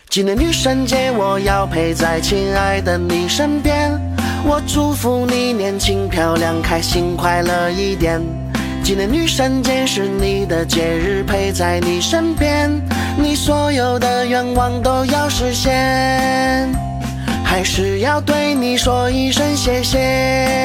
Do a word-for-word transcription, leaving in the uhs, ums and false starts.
今年女神节，我要陪在亲爱的你身边，我祝福你年轻漂亮，开心快乐一点。今年女神节是你的节日，陪在你身边，你所有的愿望都要实现，还是要对你说一声谢谢。